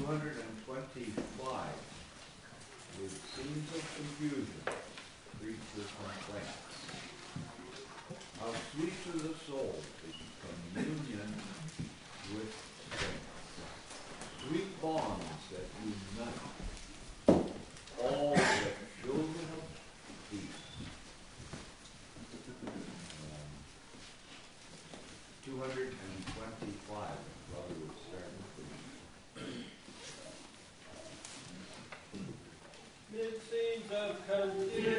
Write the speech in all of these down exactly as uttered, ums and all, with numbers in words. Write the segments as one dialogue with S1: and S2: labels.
S1: hundred twenty-five, with scenes of confusion, creature complaints. How sweet to the soul is communion with saints. Sweet bonds that unite all the children of peace. Um, two hundred twenty-five, brother would start with.
S2: Mid scenes of confusion.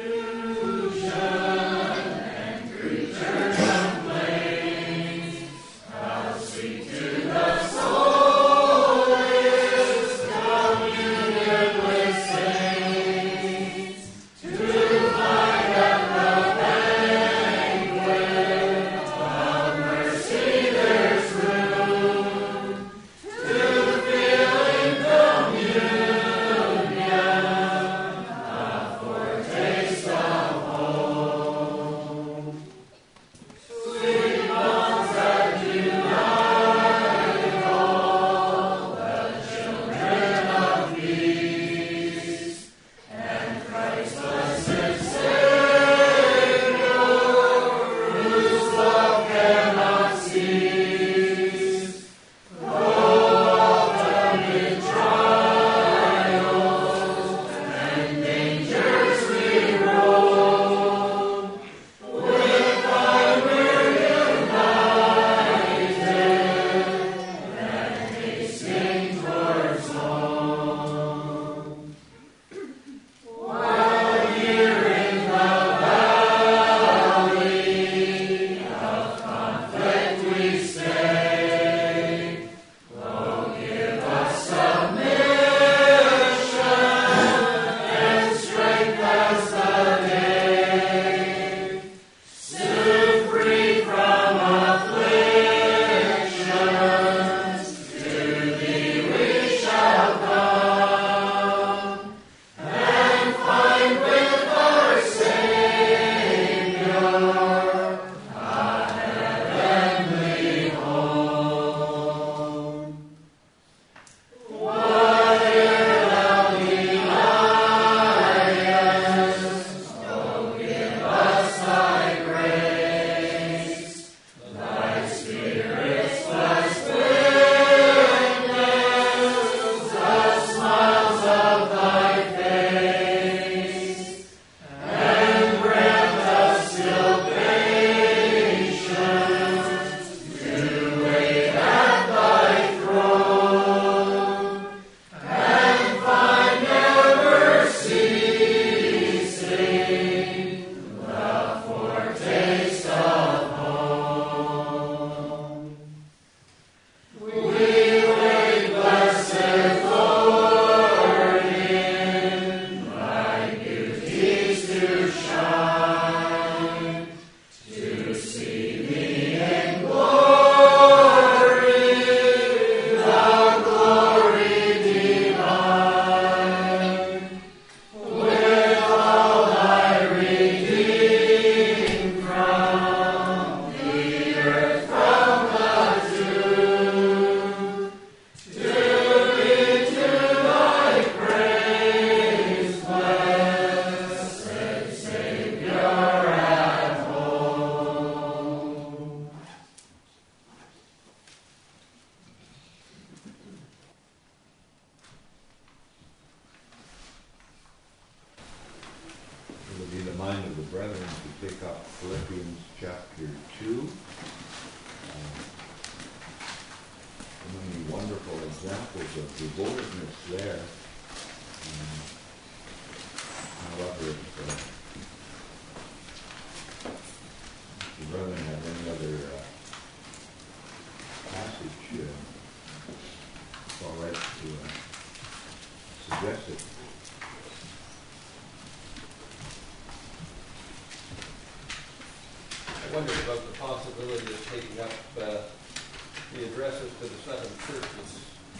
S3: I wondered about the possibility of taking up uh, the addresses to the seven churches.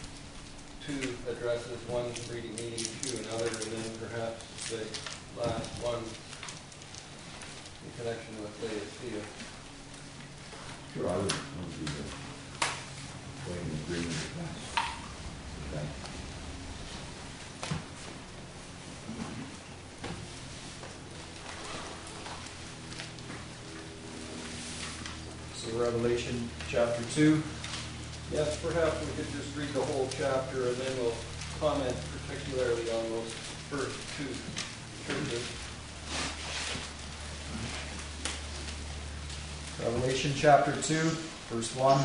S3: Two addresses, one reading meeting to another, and then perhaps the last one in connection with Laodicea.
S1: Sure, I would, I would be uh, in agreement with that. With that.
S4: Revelation chapter two.
S3: Yes, perhaps we could just read the whole chapter and then we'll comment particularly on those first two churches.
S4: Revelation chapter two, verse one.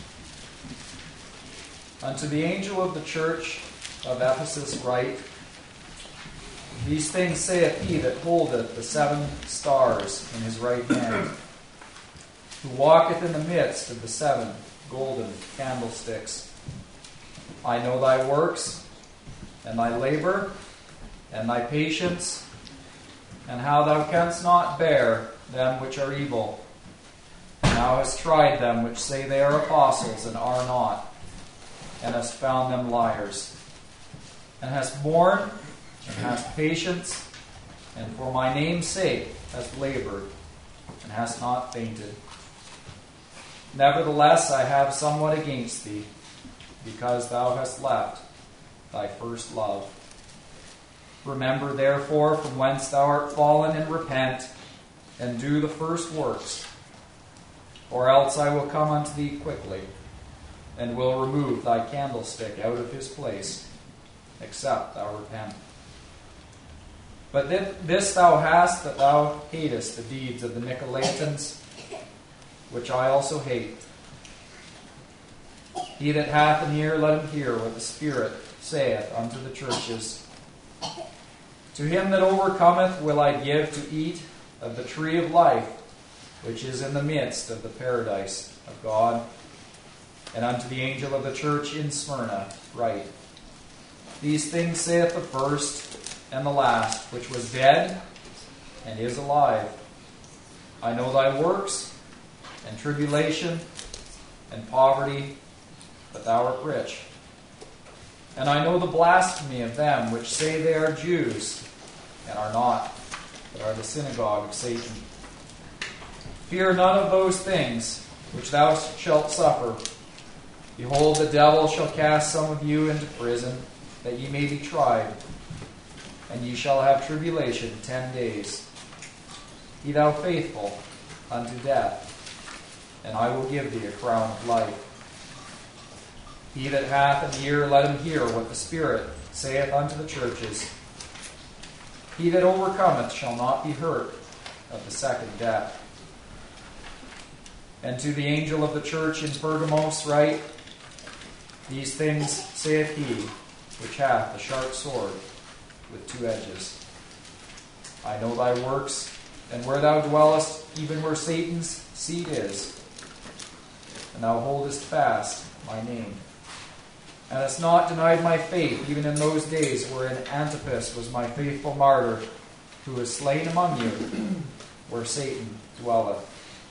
S4: Unto the angel of the church of Ephesus write, These things saith he that holdeth the seven stars in his right hand, who walketh in the midst of the seven golden candlesticks. I know thy works, and thy labor, and thy patience, and how thou canst not bear them which are evil. And thou hast tried them which say they are apostles, and are not, and hast found them liars, and hast borne, and hast patience, and for my name's sake hast labored, and hast not fainted. Nevertheless, I have somewhat against thee, because thou hast left thy first love. Remember therefore from whence thou art fallen, and repent, and do the first works, or else I will come unto thee quickly, and will remove thy candlestick out of his place, except thou repent. But this thou hast, that thou hatest the deeds of the Nicolaitans, which I also hate. He that hath an ear, let him hear what the Spirit saith unto the churches. To him that overcometh will I give to eat of the tree of life, which is in the midst of the paradise of God. And unto the angel of the church in Smyrna write, These things saith the first and the last, which was dead and is alive. I know thy works, and tribulation, and poverty, but thou art rich. And I know the blasphemy of them which say they are Jews, and are not, but are the synagogue of Satan. Fear none of those things which thou shalt suffer. Behold, the devil shall cast some of you into prison, that ye may be tried, and ye shall have tribulation ten days. Be thou faithful unto death, and I will give thee a crown of life. He that hath an ear, let him hear what the Spirit saith unto the churches. He that overcometh shall not be hurt of the second death. And to the angel of the church in Pergamos write, These things saith he, which hath a sharp sword with two edges. I know thy works, and where thou dwellest, even where Satan's seat is, and thou holdest fast my name, and hast not denied my faith, even in those days wherein Antipas was my faithful martyr, who was slain among you, where Satan dwelleth.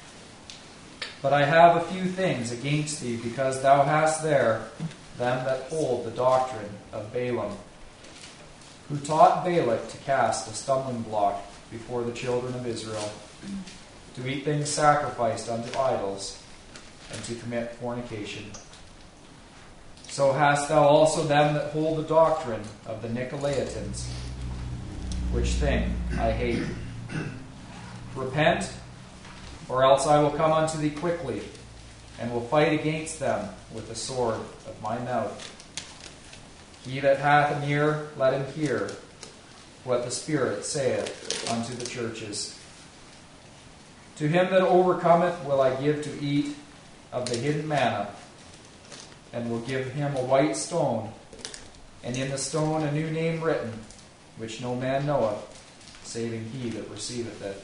S4: But I have a few things against thee, because thou hast there them that hold the doctrine of Balaam, who taught Balak to cast a stumbling block before the children of Israel, to eat things sacrificed unto idols, and to commit fornication. So hast thou also them that hold the doctrine of the Nicolaitans, which thing I hate. Repent, or else I will come unto thee quickly, and will fight against them with the sword of my mouth. He that hath an ear, let him hear what the Spirit saith unto the churches. To him that overcometh will I give to eat of the hidden manna, and will give him a white stone, and in the stone a new name written, which no man knoweth, saving he that receiveth it.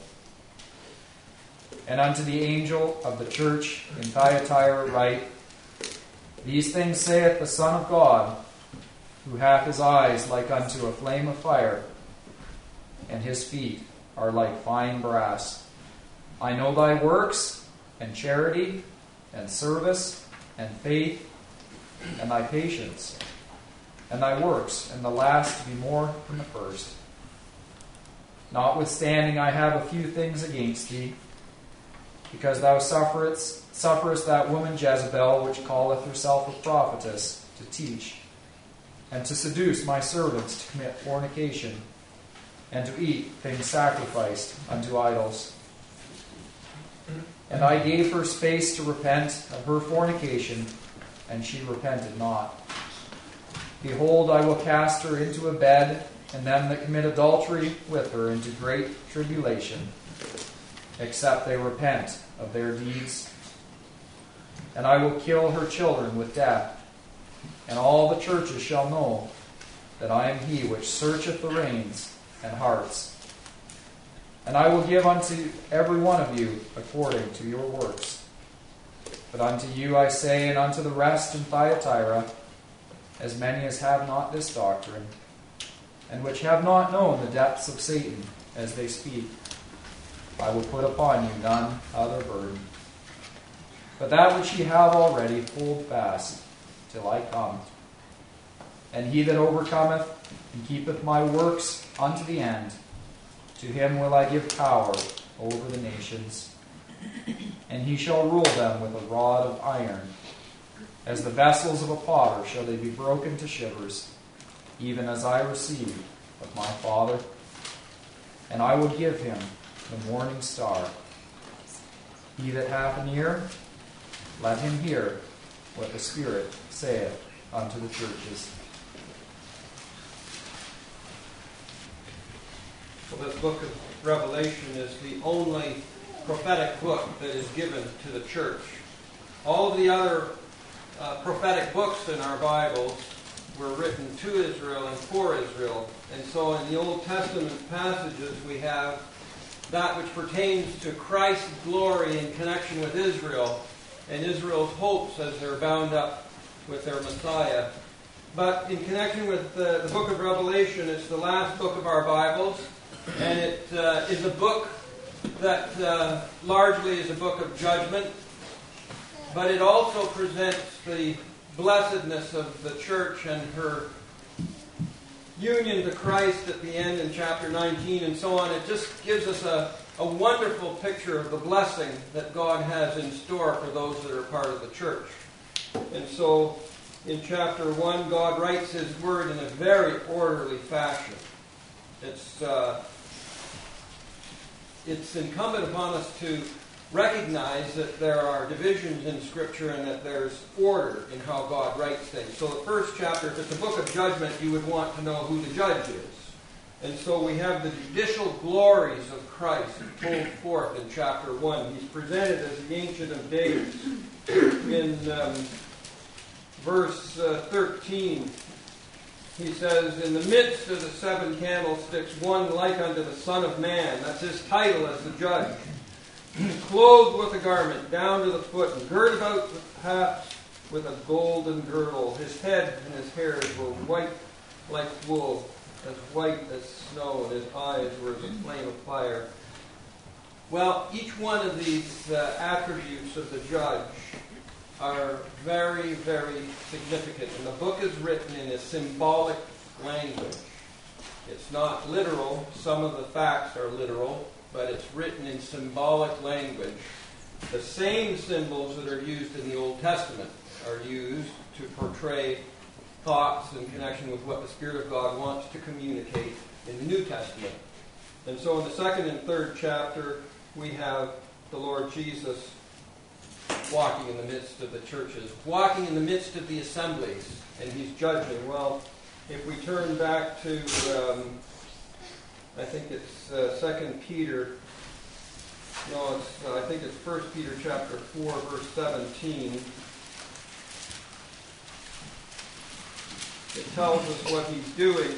S4: And unto the angel of the church in Thyatira write, These things saith the Son of God, who hath his eyes like unto a flame of fire, and his feet are like fine brass. I know thy works, and charity, and service, and faith, and thy patience, and thy works, and the last to be more than the first. Notwithstanding, I have a few things against thee, because thou sufferest, sufferest that woman Jezebel, which calleth herself a prophetess, to teach, and to seduce my servants to commit fornication, and to eat things sacrificed unto idols. And I gave her space to repent of her fornication, and she repented not. Behold, I will cast her into a bed, and them that commit adultery with her into great tribulation, except they repent of their deeds. And I will kill her children with death, and all the churches shall know that I am he which searcheth the reins and hearts. And I will give unto every one of you according to your works. But unto you I say, and unto the rest in Thyatira, as many as have not this doctrine, and which have not known the depths of Satan, as they speak, I will put upon you none other burden. But that which ye have already, hold fast, till I come. And he that overcometh and keepeth my works unto the end, to him will I give power over the nations, and he shall rule them with a rod of iron. As the vessels of a potter shall they be broken to shivers, even as I received of my Father. And I will give him the morning star. He that hath an ear, let him hear what the Spirit saith unto the churches.
S3: Well, this book of Revelation is the only prophetic book that is given to the church. All of the other uh, prophetic books in our Bibles were written to Israel and for Israel. And so in the Old Testament passages we have that which pertains to Christ's glory in connection with Israel and Israel's hopes as they're bound up with their Messiah. But in connection with the, the book of Revelation, it's the last book of our Bibles, and it uh, is a book that uh, largely is a book of judgment, but it also presents the blessedness of the church and her union to Christ at the end in chapter nineteen and so on. It just gives us a, a wonderful picture of the blessing that God has in store for those that are part of the church. And so in chapter one, God writes His Word in a very orderly fashion. It's, uh, it's incumbent upon us to recognize that there are divisions in Scripture and that there's order in how God writes things. So the first chapter, if it's a book of judgment, you would want to know who the judge is. And so we have the judicial glories of Christ pulled forth in chapter one. He's presented as the Ancient of Days. In um, verse uh, thirteen, he says, in the midst of the seven candlesticks, one like unto the Son of Man. That's his title as the judge. Clothed with a garment down to the foot, and girt about the paps with a golden girdle. His head and his hairs were white like wool, as white as snow, and his eyes were as a flame of fire. Well, each one of these uh, attributes of the judge are very, very significant. And the book is written in a symbolic language. It's not literal. Some of the facts are literal, but it's written in symbolic language. The same symbols that are used in the Old Testament are used to portray thoughts in connection with what the Spirit of God wants to communicate in the New Testament. And so in the second and third chapter, we have the Lord Jesus walking in the midst of the churches, walking in the midst of the assemblies, and He's judging. Well, if we turn back to, um, I think it's uh, Second Peter, no, it's, uh, I think it's First Peter chapter four, verse seventeen. It tells us what He's doing.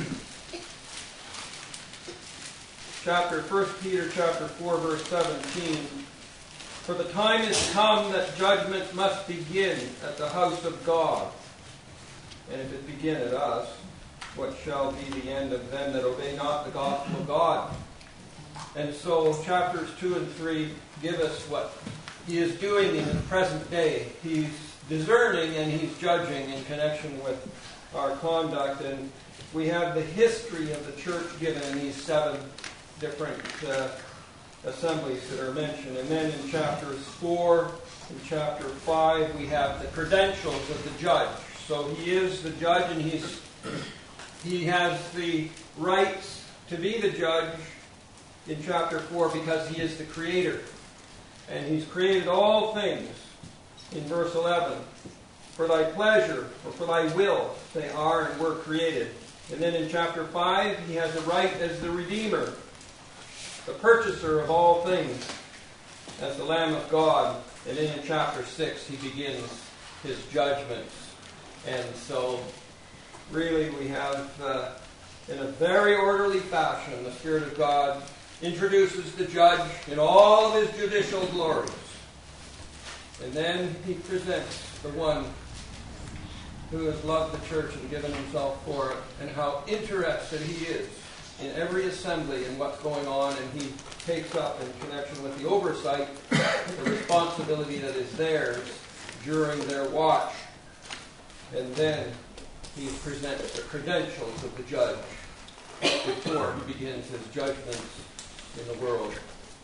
S3: chapter First Peter chapter four, verse seventeen. For the time is come that judgment must begin at the house of God. And if it begin at us, what shall be the end of them that obey not the gospel of God? And so chapters two and three give us what He is doing in the present day. He's discerning and He's judging in connection with our conduct. And we have the history of the church given in these seven different uh, assemblies that are mentioned. And then in chapters four and chapter five, we have the credentials of the judge. So He is the judge, and he's He has the rights to be the judge in chapter four because He is the Creator. And he's created all things in verse eleven. For thy pleasure, or for thy will, they are and were created. And then in chapter five, he has a right as the Redeemer, the purchaser of all things, as the Lamb of God. And then in chapter six, he begins his judgments. And so, really, we have, uh, in a very orderly fashion, the Spirit of God introduces the judge in all of his judicial glories. And then he presents the one who has loved the church and given himself for it, and how interested he is in every assembly and what's going on, and he takes up in connection with the oversight the responsibility that is theirs during their watch. And then he presents the credentials of the judge before he begins his judgments in the world.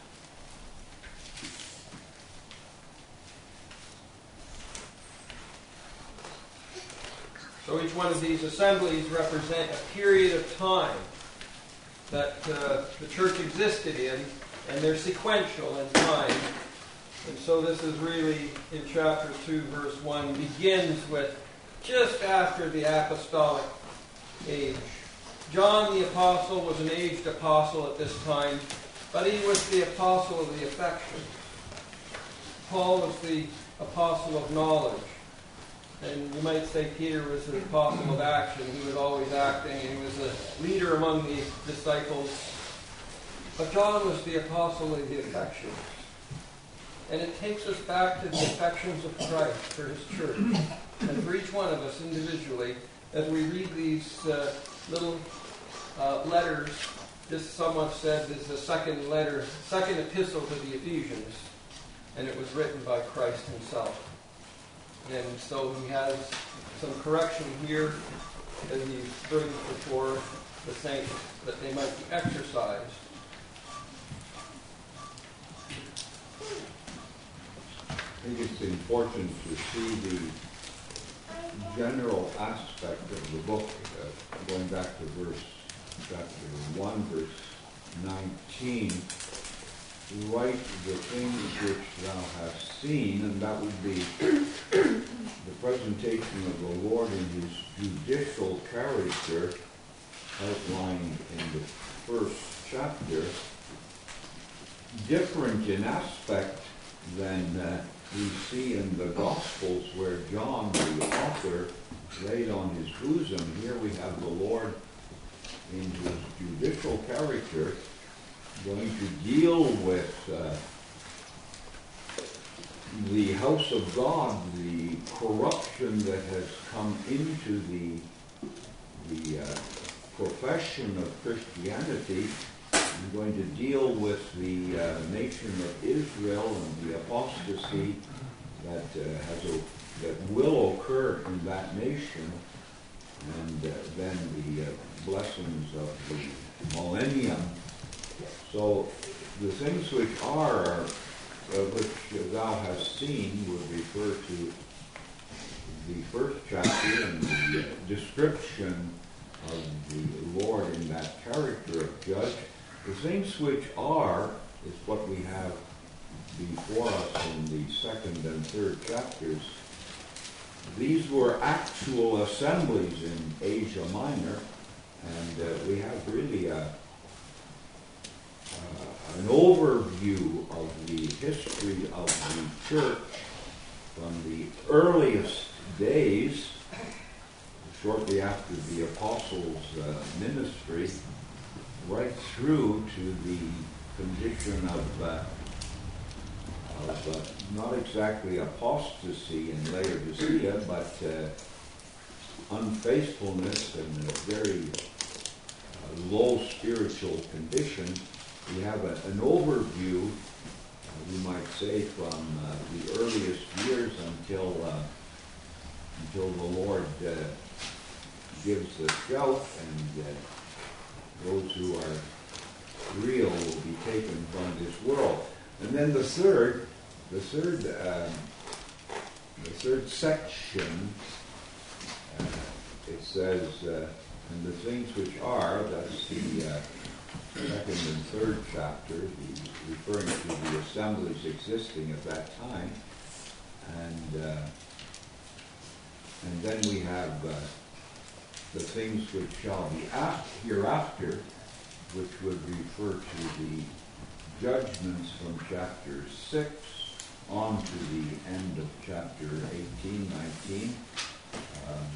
S3: So each one of these assemblies represent a period of time that uh, the church existed in, and they're sequential in time. And so this is really, in chapter two, verse one, begins with just after the apostolic age. John the apostle was an aged apostle at this time, but he was the apostle of the affections. Paul was the apostle of knowledge. And you might say Peter was the apostle of action. He was always acting, and he was a leader among the disciples. But John was the apostle of the affections. And it takes us back to the affections of Christ for his church. And for each one of us individually, as we read these uh, little uh, letters, this someone said is the second letter, second epistle to the Ephesians, and it was written by Christ himself. And so he has some correction here that he brings before the saints, that they might be exercised.
S1: I think it's important to see the general aspect of the book, uh, going back to verse chapter one, verse nineteen. Write the things which thou hast seen, and that would be the presentation of the Lord in his judicial character outlined in the first chapter, different in aspect than uh, we see in the Gospels, where John, the author, laid on his bosom. Here we have the Lord in his judicial character going to deal with uh, the house of God, the corruption that has come into the the uh, profession of Christianity. I'm going to deal with the uh, nation of Israel and the apostasy that uh, has a, that will occur in that nation, and uh, then the uh, blessings of the millennium. So the things which are, uh, which thou hast seen, would refer to the first chapter and the uh, description of the Lord in that character of judge. The things which are is what we have before us in the second and third chapters. These were actual assemblies in Asia Minor, and uh, we have really a Uh, an overview of the history of the church from the earliest days, shortly after the apostles' uh, ministry, right through to the condition of, uh, of uh, not exactly apostasy in Laodicea, but uh, unfaithfulness and a very uh, low spiritual condition. We have a, an overview, uh, we might say, from uh, the earliest years until uh, until the Lord uh, gives the shout, and uh, those who are real will be taken from this world. And then the third, the third, uh, the third section, uh, it says, uh, and the things which are, that's the uh, second and third chapter, the, referring to the assemblies existing at that time. And uh, and then we have uh, the things which shall be af- hereafter, which would refer to the judgments from chapter six on to the end of chapter eighteen, nineteen. Um,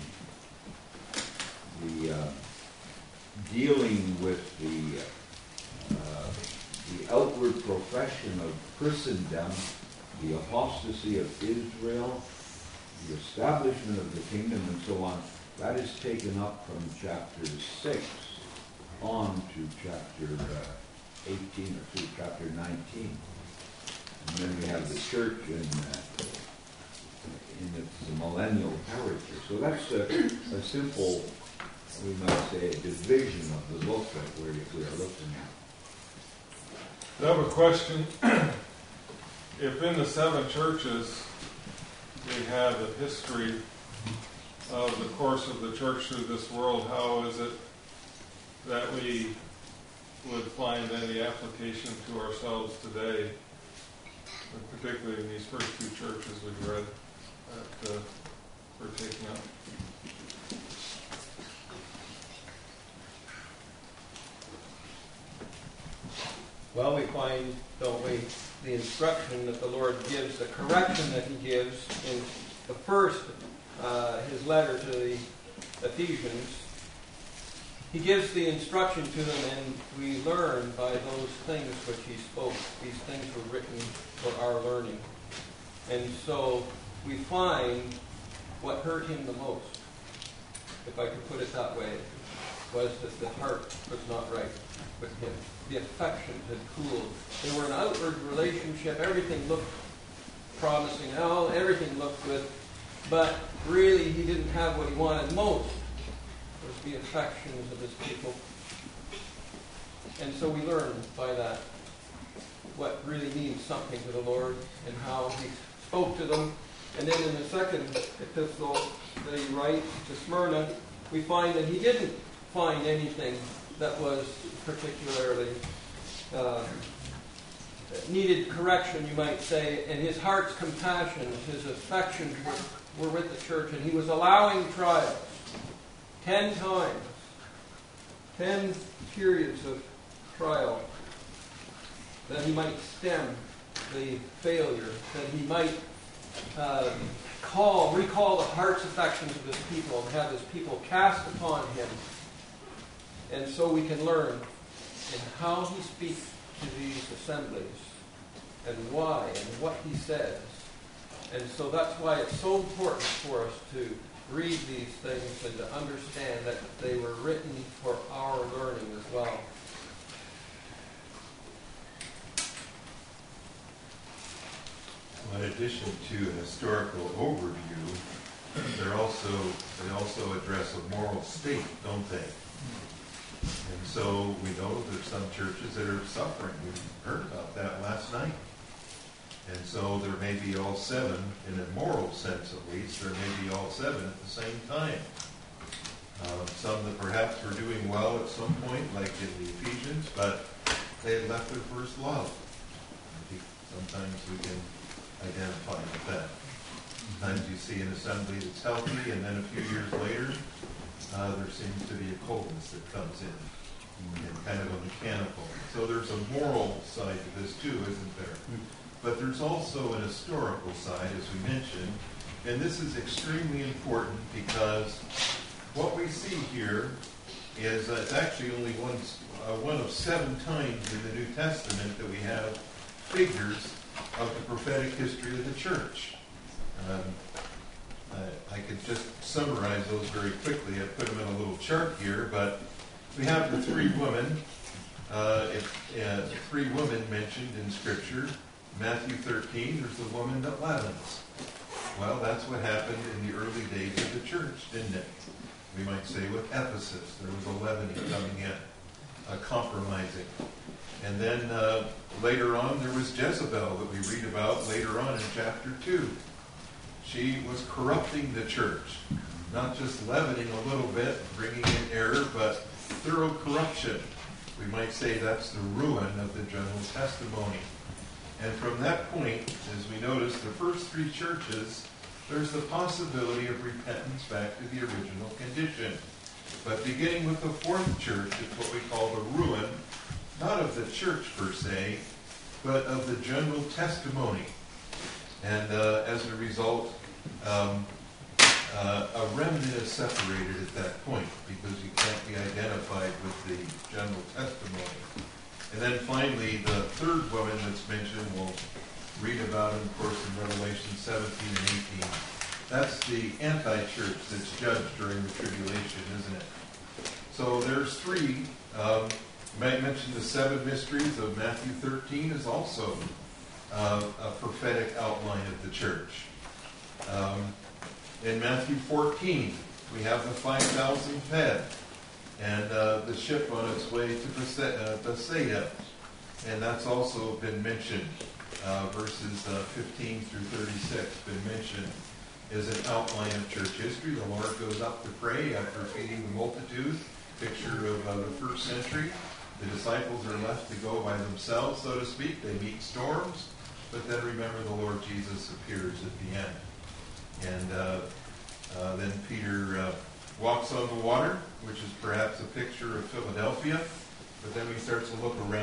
S1: the uh, dealing with the uh, the outward profession of Christendom, the apostasy of Israel, the establishment of the kingdom, and so on. That is taken up from chapter six on to chapter uh, eighteen or through chapter nineteen. And then we have the church in, uh, in its millennial character. So that's a, a simple, we might say, a division of the book that we're, we're looking at.
S5: I have a question. If in the seven churches we have a history of the course of the church through this world, how is it that we would find any application to ourselves today, and particularly in these first two churches we've read that uh, we're taking up?
S3: Well, we find, don't we, the instruction that the Lord gives, the correction that He gives in the first, uh, His letter to the Ephesians. He gives the instruction to them, and we learn by those things which He spoke. These things were written for our learning. And so we find what hurt Him the most, if I could put it that way, was that the heart was not right with Him. The affections had cooled. They were an outward relationship. Everything looked promising. Oh, everything looked good. But really, He didn't have what He wanted most, was the affections of His people. And so we learn by that what really means something to the Lord and how He spoke to them. And then in the second epistle that He writes to Smyrna, we find that He didn't find anything that was particularly uh, needed correction, you might say, and his heart's compassion, his affections were, were with the church, and he was allowing trials. Ten times. Ten periods of trial, that he might stem the failure, that he might uh, call, recall the heart's affections of his people, and have his people cast upon him. And so we can learn in how he speaks to these assemblies, and why, and what he says. And so that's why it's so important for us to read these things and to understand that they were written for our learning as well.
S6: In addition to a historical overview, they're also they also address a moral state, don't they? And so we know there's some churches that are suffering. We heard about that last night. And so there may be all seven, in a moral sense at least, there may be all seven at the same time. Uh, some that perhaps were doing well at some point, like in the Ephesians, but they had left their first love. I think sometimes we can identify with that. Sometimes you see an assembly that's healthy, and then a few years later, uh, there seems to be a coldness that comes in, and kind of a mechanical. So there's a moral side to this too, isn't there? But there's also an historical side, as we mentioned, and this is extremely important because what we see here is uh, it's actually only one, uh, one of seven times in the New Testament that we have figures of the prophetic history of the church. Um, I, I could just summarize those very quickly. I put them in a little chart here, but we have the three women, uh, if, uh, three women mentioned in Scripture. Matthew thirteen, there's the woman that leavens. Well, that's what happened in the early days of the church, didn't it? We might say with Ephesus, there was a leavening coming in, a compromising. And then uh, later on, there was Jezebel that we read about later on in chapter two. She was corrupting the church, not just leavening a little bit, bringing in error, but thorough corruption. We might say that's the ruin of the general testimony. And from that point, as we notice, the first three churches, there's the possibility of repentance back to the original condition. But beginning with the fourth church, it's what we call the ruin, not of the church per se, but of the general testimony. And uh, as a result, um, uh, a remnant is separated at that point because you can't be identified with the general testimony. And then finally, the third woman that's mentioned, we'll read about it, of course, in Revelation seventeen and eighteen. That's the anti-church that's judged during the tribulation, isn't it? So there's three. Um, you might mention the seven mysteries of Matthew thirteen is also uh, a prophetic outline of the church. Um, in Matthew fourteen, we have the five thousand fed and uh, the ship on its way to Bethsaida. And that's also been mentioned. Uh, verses uh, fifteen through thirty-six been mentioned as an outline of church history. The Lord goes up to pray after feeding the multitude, picture of uh, the first century. The disciples are left to go by themselves, so to speak. They meet storms, but then remember the Lord Jesus appears at the end. And uh, uh, then Peter uh, walks on the water, which is perhaps a picture of Philadelphia, but then he starts to look around.